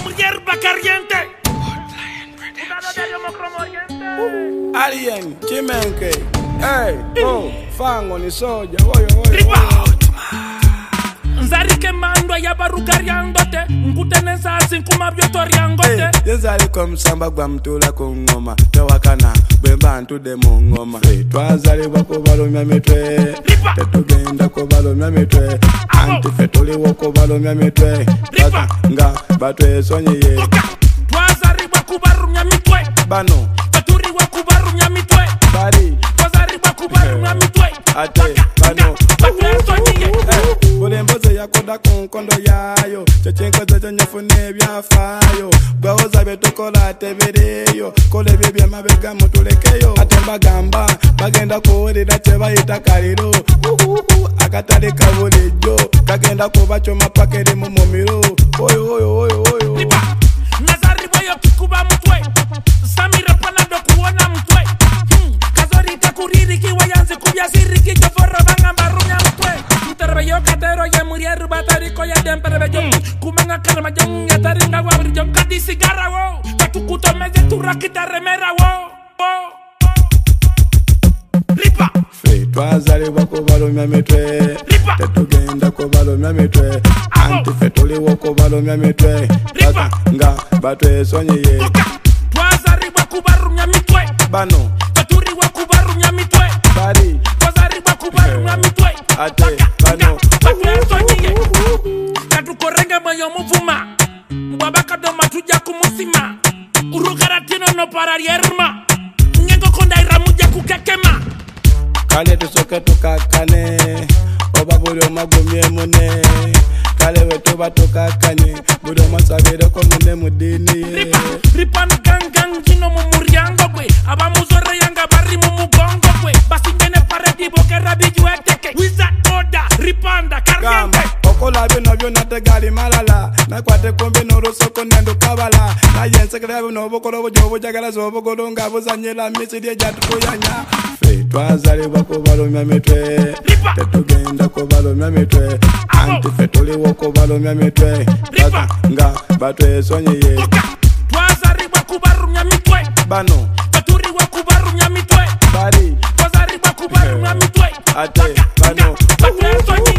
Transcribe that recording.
hierba caliente. Alien, Chimenke, hey, oh, fango ni soja, oyo. Nzari kemando ya barugariandote, nguteneza sinkuma byotoriangote. Yezali komsamba gwa mtula ku ngoma, tewakana bwembantu de mu ngoma. Twazali bakubalumya mitwe, tetugenda kubalumya mitwe. Antife tuliwo kubalumya mitwe, nga batwesonyiye. Twazali bakubalumya mitwe, bano baturiwa kubalumya mitwe. bari twazali bakubalumya mitwe, ate bano batwesonyiye. Bule mboze yakoda ku nkondo yayo, kyekyenkoze kyonyefuna ebyafaayo. Bwewoza byetukola tebireyo, kola ebyo byemabega mutulekeyo. Ate mbagamba bagenda kuwulira kyebayita kaliro, akatale kabulijjo kagenda kubacoma paka eri mu mumiro. Oyo nazariwayo kikuba mutwe, samira panado kuona mutwe. Kazorita kuririkiwa yanzi kubya siriki joforo bangamba rumya mutwe. Yo katero ya murieru batariko ya dempere yo kumanga karma yo ya taringa wa yo kadi sigara wo katukuto meze turakita remera wo ripa twazali bakubalumya mitwe, tetugenda kubalumya mitwe. Antife tuliwo kubalumya mitwe, nga batwesonyiye. twazali bakubalumya mitwe, bano baturiwa kubalumya mitwe. bari twazali bakubalumya mitwe, ate bano batwesonyiye. Katukorenga moyo muvuma mbwabakadoma tujja kumusima urugaratino no pararierma ngengo kondaira mujja kukekema. kale tusoke tukakane, oba buli omagumye mune. Kale wetuba tukakane, buli omasabireko mune mu dini ye. Ripan gang kino mu muryango gwe, abamuzore yanga bari mu mugongo gwe. Basingene paredi bokera bijueteke, wizard order, ripanda kargente. Okola bino byonna tegali malala, nakwate kumbi n'olusoko nendo kabala. Naye nsekera bino obukolo obujja obujagalaza obugolo nga buzanyira misiri ejatukuyanya. Twazalibwa kubalumya mitwe, tetugenda kubalumya mitwe. Antife tuliwo kubalumya mitwe, nga batwesonyiye. Twazalibwa kubalumya mitwe, bano baturiwa kubalumya mitwe. bari twazalibwa kubalumya mitwe, ate bano batwesonyiye.